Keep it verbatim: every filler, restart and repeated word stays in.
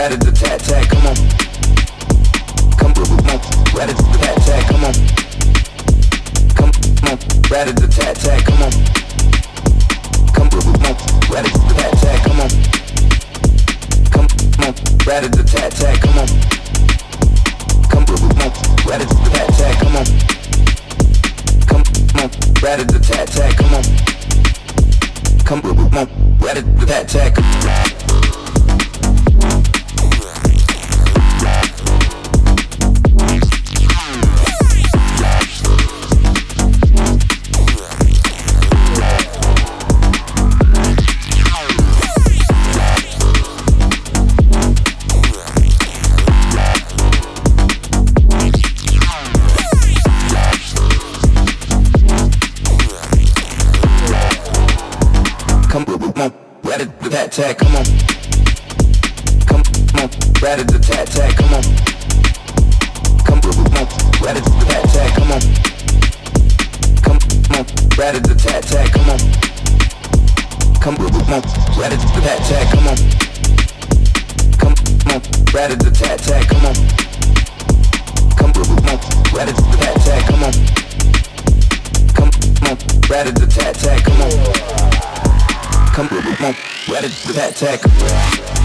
rat-a-tat-tat, come on. Come on, rat-a-tat-tat, come on. Come on, rat-a-tat-tat, come on. Come on, rat-a-tat-tat, come on. Come on, rat-a-tat-tat, come on. Come on, rat-a-tat-tat, come on. Come on, rat-a-tat-tat, come on. Come on, rat-a-tat-tat, come on. Rat-a-tat-tat, come on. Come on, rat-a-tat-tat, come on. Come on, rat-a-tat-tat, come on. Come on, rat-a-tat-tat, come on. Come on, rat-a-tat-tat, come on. Come on, rat-a-tat-tat, come on. Come on, rat-a-tat-tat, come on. Come on, rat-a-tat-tat, come on. Come on, rat-a-tat-tat.